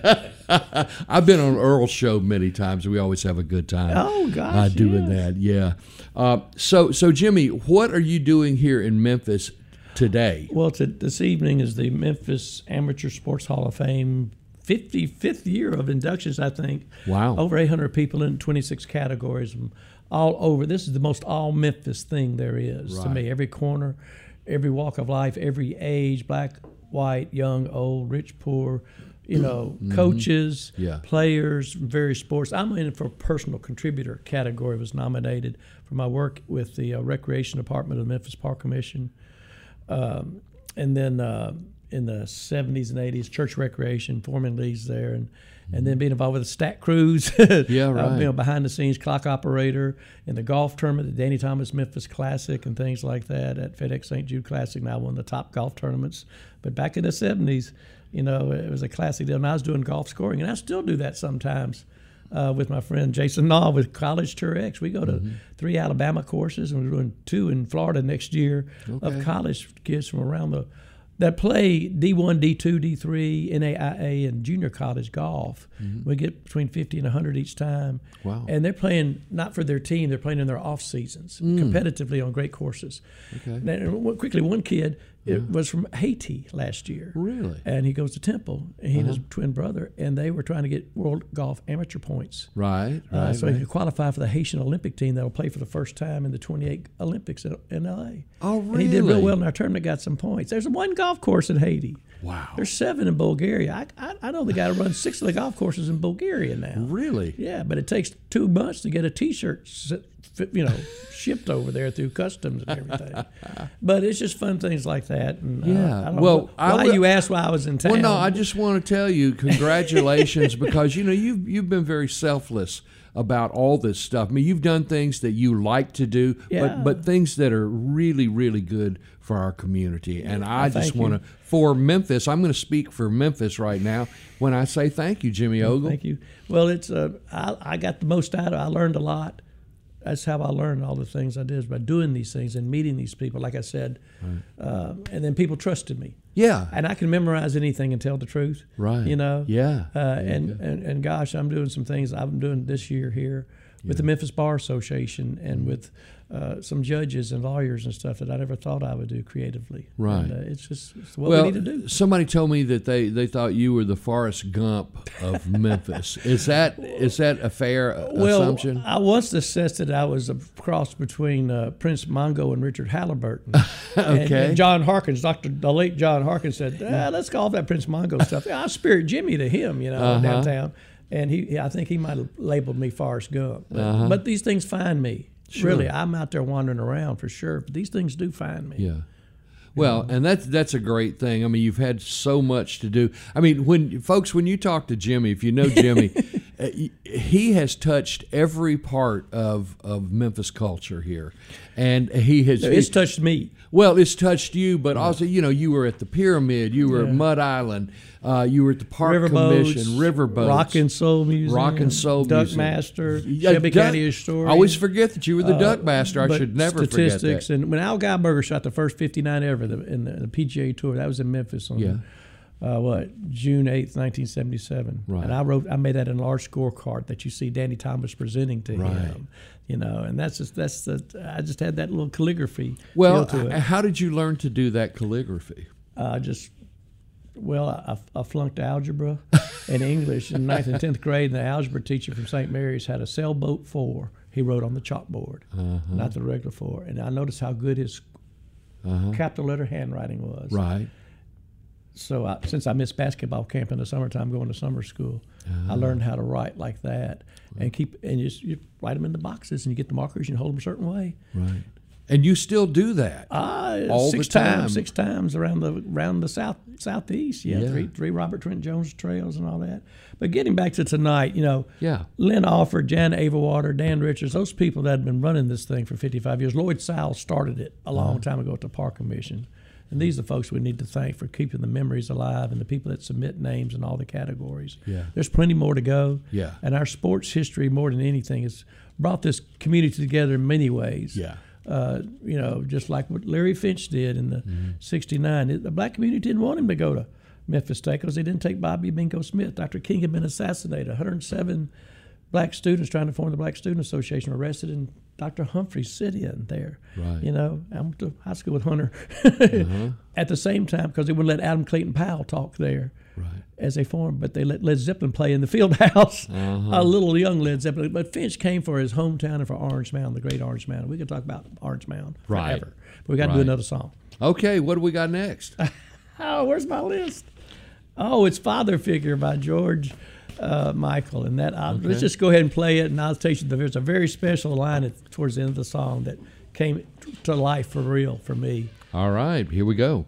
I've been on Earl's show many times. We always have a good time. Oh, gosh, uh, doing yes. that. Yeah. Uh, so so Jimmy, what are you doing here in Memphis today? Well, to, this evening is the Memphis Amateur Sports Hall of Fame fifty-fifth year of inductions, I think. Wow. Over eight hundred people in twenty-six categories from all over. This is the most all Memphis thing there is to Right. me. Every corner, every walk of life, every age, black, white, young, old, rich, poor, you know, coaches, Yeah. players from various sports. I'm in for personal contributor category. Was nominated for my work with the uh, Recreation Department of the Memphis Park Commission. Um, and then uh, in the seventies and eighties, church recreation, forming leagues there, and and then being involved with the Stat Crews. Yeah, right. Uh, you know, behind the scenes clock operator in the golf tournament, the Danny Thomas Memphis Classic, and things like that. At FedEx Saint Jude Classic, now one of the top golf tournaments. But back in the seventies, you know, it was a classic deal. And I was doing golf scoring, and I still do that sometimes. Uh, with my friend Jason Naw with College Tour X. We go to Mm-hmm. three Alabama courses, and we're doing two in Florida next year Okay. of college kids from around the that play D one, D two, D three, N A I A, and junior college golf. We get between fifty and one hundred each time. Mm-hmm. Wow. And they're playing not for their team, they're playing in their off seasons, competitively on great courses. Okay. Now, one- quickly, one kid it was from Haiti last year. Really? And he goes to Temple, and he and his twin brother, and they were trying to get world golf amateur points. Right, Uh, right. so right. he could qualify for the Haitian Olympic team that will play for the first time in the twenty-eight Olympics in, in L A. Oh, And he did real really? well in our tournament, got some points. There's one golf course in Haiti. Wow. There's seven in Bulgaria. I, I, I know the guy who runs six of the golf courses in Bulgaria now. Really? Yeah, but it takes two months to get a T-shirt, s- fi- you know, shipped over there through customs and everything. But it's just fun things like that. And, uh, Yeah. I don't know Well, why I would- you asked why I was in town. Well, no, I just want to tell you congratulations because you know you've you've been very selfless about all this stuff. I mean, you've done things that you like to do, Yeah. but but things that are really really good for our community. And I just thank you. want to for Memphis. I'm going to speak for Memphis right now when I say thank you, Jimmy Ogle. Thank you. Well, it's uh, I, I got the most out of it. I learned a lot. That's how I learned all the things I did, is by doing these things and meeting these people, like I said. Uh, and then people trusted me. Yeah. And I can memorize anything and tell the truth. Right. You know? Yeah. Uh, There you and, go. and, and gosh, I'm doing some things I've been doing this year here with the Memphis Bar Association and Mm-hmm. with uh, some judges and lawyers and stuff that I never thought I would do creatively. Right. And, uh, it's just it's what Well, we need to do. somebody told me that they, they thought you were the Forrest Gump of Memphis. Is that is that a fair uh, Well, assumption? I once assessed that I was a cross between uh, Prince Mongo and Richard Halliburton. And- Okay. And, John Harkins, Doctor the late John Harkins said, ah, "Let's call that Prince Mongo stuff." Yeah, I Spirit Jimmy to him, you know, Uh-huh. downtown, and he, I think he might have labeled me Forrest Gump. But, but these things find me. Uh-huh. Sure. Really, I'm out there wandering around for sure. But these things do find me. Yeah. Well, and that's that's a great thing. I mean, you've had so much to do. I mean, when folks, when you talk to Jimmy, if you know Jimmy, uh, he has touched every part of, of Memphis culture here, and he has. It's touched me. Well, it's touched you, but also, you know, you were at the Pyramid, you were at Yeah. Mud Island, uh, you were at the Park Riverboats, Commission, Riverboats, Rock and Soul Museum, Rock and Soul Duck Museum. Master, Yeah, Shelby Duck- County Historian. I always forget that you were the Duck Uh, Master. I but should never forget statistics. that. And when Al Geiberger shot the first fifty-nine ever the, in the, the P G A Tour, that was in Memphis on Yeah. uh, what, June eighth, nineteen seventy-seven. Right. And I wrote, I made that in a large scorecard that you see Danny Thomas presenting to Right. him. You know, and that's just, that's the, I just had that little calligraphy Well, feel to it. h- how did you learn to do that calligraphy? Uh, just, well, I, I flunked algebra and English in ninth and tenth grade, and the algebra teacher from Saint Mary's had a sailboat four he wrote on the chalkboard, Uh-huh. not the regular four. And I noticed how good his Uh-huh. capital letter handwriting was. Right. So I, since I missed basketball camp in the summertime going to summer school, I learned how to write like that and keep and you, just, you write them in the boxes and you get the markers and you hold them a certain way. Right. And you still do that? Ah, All six the time. times, six times around the around the south southeast. Yeah, Yeah. three three Robert Trent Jones trails and all that. But getting back to tonight, you know, Yeah. Lynn Alford, Jan Averwater, Dan Richards, those people that had been running this thing for fifty-five years. Lloyd Sowell started it a long time ago at the Park Commission. And these are the folks we need to thank for keeping the memories alive and the people that submit names in all the categories. Yeah. There's plenty more to go. Yeah. And our sports history, more than anything, has brought this community together in many ways. Yeah. Uh, you know, just like what Larry Finch did in the Mm-hmm. sixty-nine. It- The black community didn't want him to go to Memphis State because they didn't take Bobby Bingo Smith. Doctor King had been assassinated. one hundred seven black students trying to form the Black Student Association were arrested, and Doctor Humphrey sit in there. Right. You know, I went to high school with Hunter. Uh-huh. At the same time, because they wouldn't let Adam Clayton Powell talk there Right. as they formed, but they let Led Zeppelin play in the field house, Uh-huh. a little young Led Zeppelin. But Finch came for his hometown and for Orange Mound, the great Orange Mound. We could talk about Orange Mound Right. forever. But we got to Right. do another song. Okay, what do we got next? Oh, where's my list? Oh, it's Father Figure by George uh, Michael. And that I'll, Okay. let's just go ahead and play it, and I'll tell you, there's a very special line at, towards the end of the song that came to life for real for me. All right, here we go.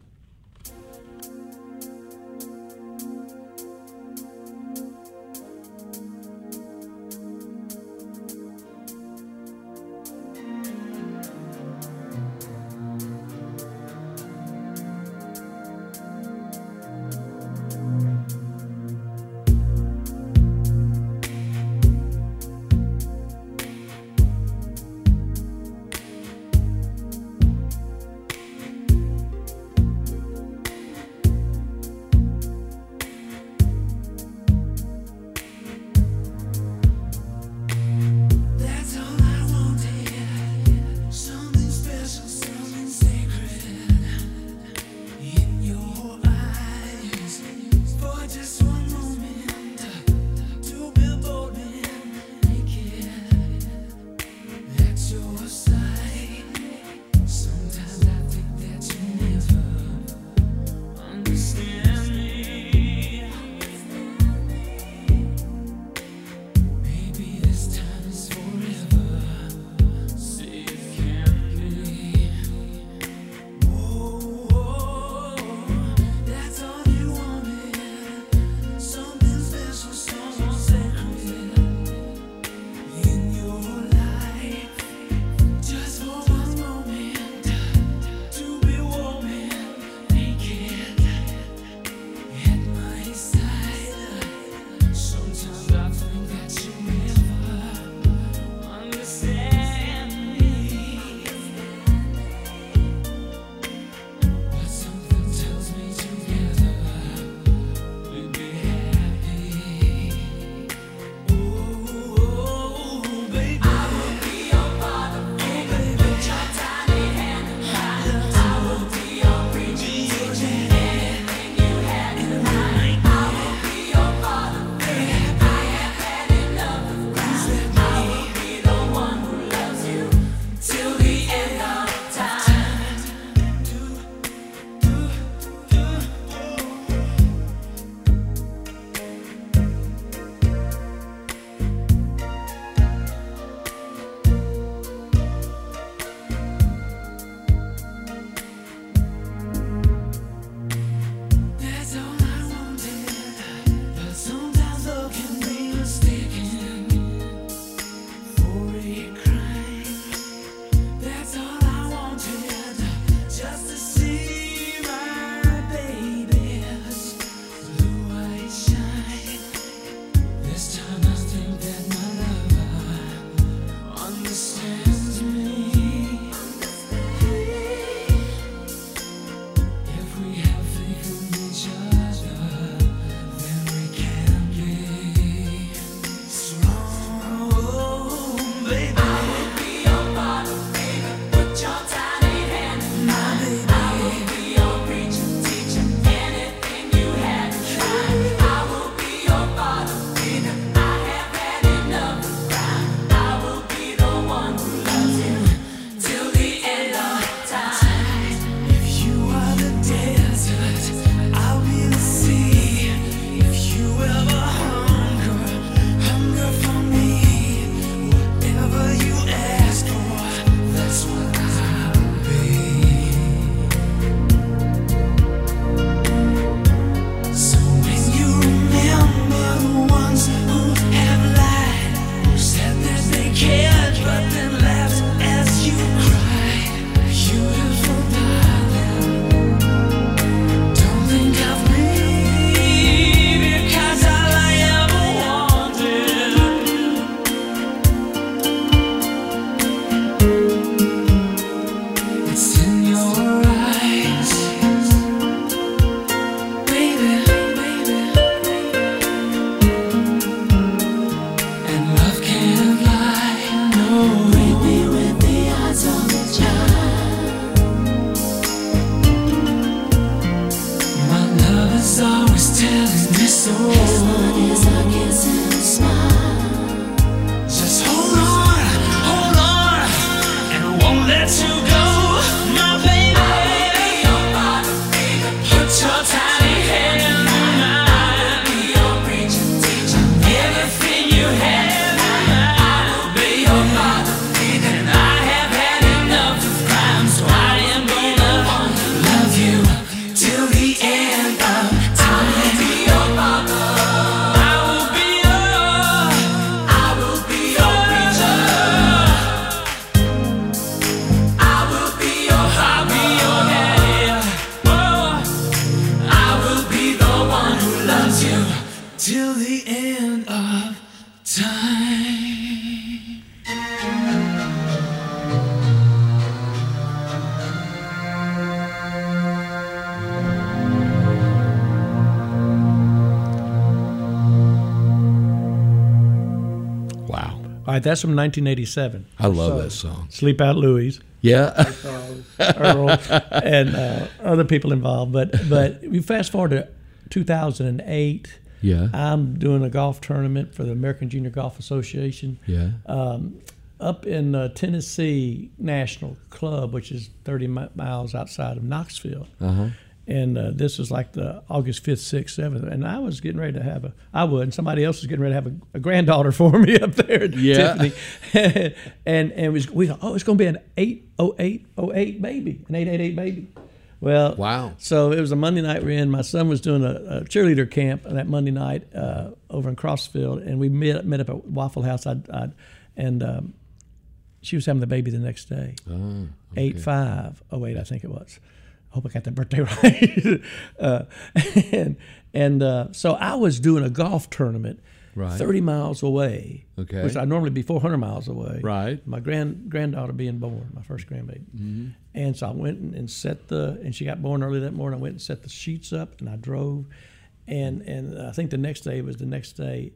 right, that's from nineteen eighty-seven. I love so, that song. Sleep Out Louie. Yeah. Earl, and uh, other people involved. But but we fast forward to two thousand eight. Yeah. I'm doing a golf tournament for the American Junior Golf Association. Yeah. Um, up in uh, Tennessee National Club, which is thirty mi- miles outside of Knoxville. Uh-huh. And uh, this was like the August fifth, sixth, seventh. And I was getting ready to have a, I would, and somebody else was getting ready to have a, a granddaughter for me up there. Yeah. Tiffany. and and was, we thought, oh, it's going to be an eight oh eight oh eight baby, an eight eight eight baby. Well, wow. So it was a Monday night we we're in. My son was doing a, a cheerleader camp that Monday night uh, over in Crossfield. And we met, met up at Waffle House. I'd, I'd, and um, she was having the baby the next day. Oh, okay. eight five oh eight, I think it was. I hope I got that birthday right. uh, and and uh, so I was doing a golf tournament right. thirty miles away, okay. which I'd normally be four hundred miles away. Right. My grand granddaughter being born, my first grandbaby. Mm-hmm. And so I went and, and set the, and she got born early that morning. I went and set the sheets up, and I drove. And, and I think the next day was the next day,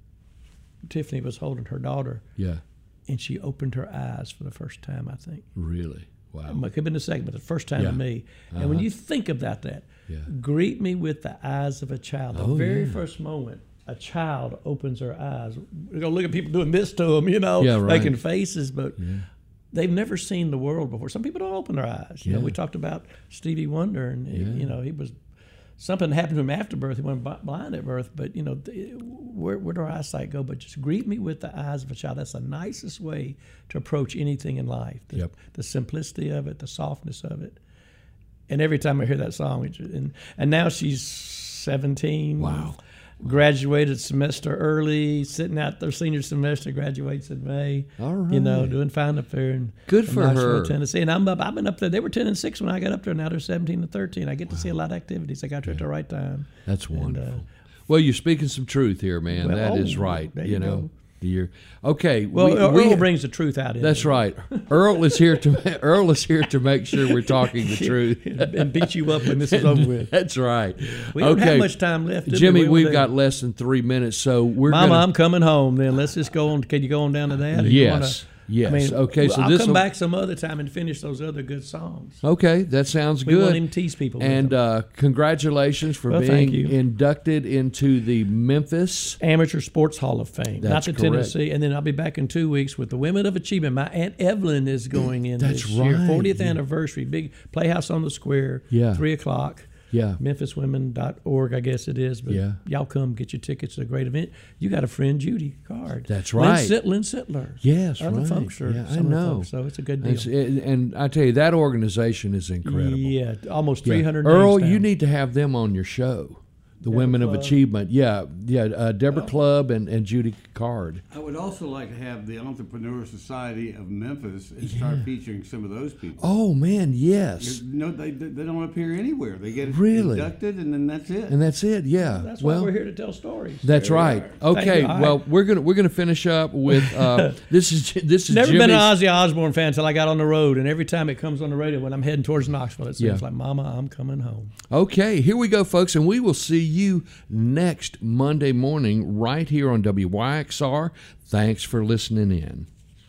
Tiffany was holding her daughter. Yeah. And she opened her eyes for the first time, I think. Really? Wow. It could have been a second, but the first time Yeah. to me. Uh-huh. And when you think about that, yeah. greet me with the eyes of a child. The oh, very yeah. first moment a child opens her eyes, we're going to look at people doing this to them, you know, yeah, right. making faces, but yeah. they've never seen the world before. Some people don't open their eyes. You yeah. know, we talked about Stevie Wonder, and yeah. he, you know, he was something happened to him after birth. He went blind at birth, but you know, where where do our eyesight go? But just greet me with the eyes of a child. That's the nicest way to approach anything in life. The, yep. the simplicity of it, the softness of it. And every time I hear that song, and and now she's seventeen. Wow. Graduated semester early, sitting out their senior semester, graduates in May. All right. You know, doing fine up there in, Good in for Knoxville, her. Tennessee. And I'm up, I've been up there. They were ten and six when I got up there. Now they're seventeen and thirteen. I get to wow. see a lot of activities. I got there yeah. at the right time. That's wonderful. And, uh, well, you're speaking some truth here, man. Well, that oh, is right. There you, you know. go. You're, okay. Well, we, Earl we, brings the truth out. In That's there. right. Earl is here to Earl is here to make sure we're talking the truth and beat you up when this is over with. That's right. We don't okay. have much time left, Jimmy. We? We've We'll got less than three minutes, so we're. Mama, gonna, I'm coming home. Then let's just go on. Can you go on down to that? Or you yes. wanna, Yes. I mean, okay. So I'll this come will, back some other time and finish those other good songs. Okay, that sounds we good. We want him to tease people. And uh, congratulations for well, being inducted into the Memphis Amateur Sports Hall of Fame. That's not the correct. Tennessee. And then I'll be back in two weeks with the Women of Achievement. My Aunt Evelyn is going in That's this right. year. fortieth yeah. anniversary. Big Playhouse on the Square. Yeah. Three o'clock. Yeah. Memphis Women dot org, I guess it is. But yeah. y'all come get your tickets. It's a great event. You got a friend, Judy Card. That's right. Lynn, Sitt- Lynn Sittler. Yes, Other right. folks are yeah, I some of the know. folks, so it's a good deal. It's, it, and I tell you, that organization is incredible. Yeah, almost Yeah. three hundred Earl, names you down. need to have them on your show. The Deborah Women Club. of Achievement. Yeah, yeah. Uh, Deborah Club and, and Judy Card. I would also like to have the Entrepreneur Society of Memphis and start Yeah. featuring some of those people. Oh, man, yes. No, they they don't appear anywhere. They get Really? inducted, and then that's it. And that's it, yeah. That's well, why we're here to tell stories. That's There we right. are. Okay, you. All well, right. we're gonna we're gonna finish up with uh, this is this is Never Jimmy's, been an Ozzy Osbourne fan until I got on the road, and every time it comes on the radio when I'm heading towards Knoxville, it seems Yeah. like, Mama, I'm coming home. Okay, here we go, folks, and we will see you next Monday morning right here on W Y X R. Thanks for listening in.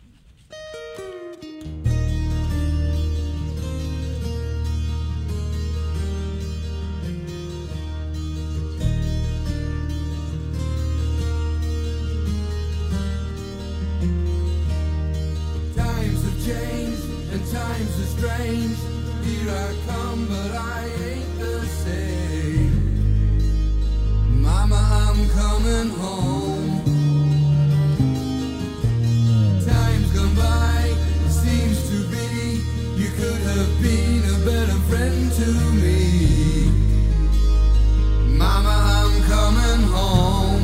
Times have changed and times are strange. Here I come, but I ain't the same. Mama, I'm coming home. Time's gone by, it seems to be. You could have been a better friend to me. Mama, I'm coming home.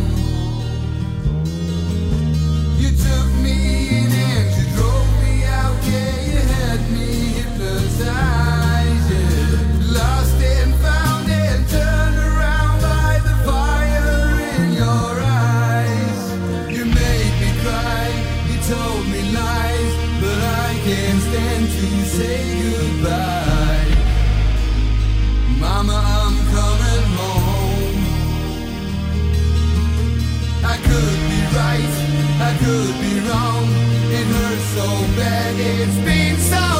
You took me in and you drove me out, yeah, you had me hypnotized, yeah. Lost and found and turned around by the fire in your eyes. You made me cry, you told me lies, but I can't stand to say goodbye. Mama, I'm coming home. I could be right, I could be wrong. so bad, it's been so